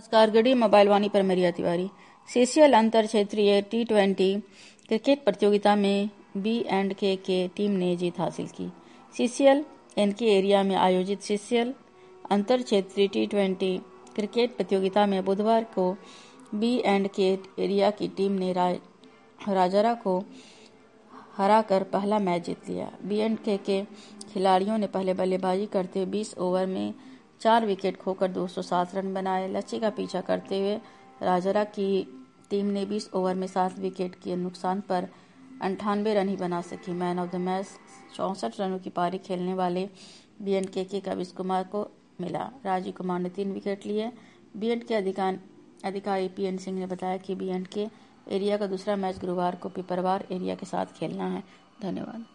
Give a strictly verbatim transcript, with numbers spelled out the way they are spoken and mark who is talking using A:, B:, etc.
A: नमस्कार, गढ़ी मोबाइल वाणी पर मरिया तिवारी। सीसीएल अंतर क्षेत्रीय टी ट्वेंटी क्रिकेट प्रतियोगिता में बी एंड के के टीम ने जीत हासिल की। सीसीएल एनके एरिया में आयोजित सीसीएल अंतर क्षेत्रीय टी ट्वेंटी क्रिकेट प्रतियोगिता में बुधवार को बी एंड के एरिया की टीम ने रा, राजारा को हराकर पहला मैच जीत लिया। बी एंड के के खिलाड़ियों ने पहले बल्लेबाजी करते हुए बीस ओवर में चार विकेट खोकर दो सौ सात रन बनाए। लक्ष्य का पीछा करते हुए राजारा की टीम ने बीस ओवर में सात विकेट के नुकसान पर अंठानवे रन ही बना सकी। मैन ऑफ द मैच चौंसठ रनों की पारी खेलने वाले बी एंड के के कविश कुमार को मिला। राजीव कुमार ने तीन विकेट लिए। बी एंड के अधिकारी पी एन सिंह ने बताया कि बी एंड के एरिया का दूसरा मैच गुरुवार को पिपरवार एरिया के साथ खेलना है। धन्यवाद।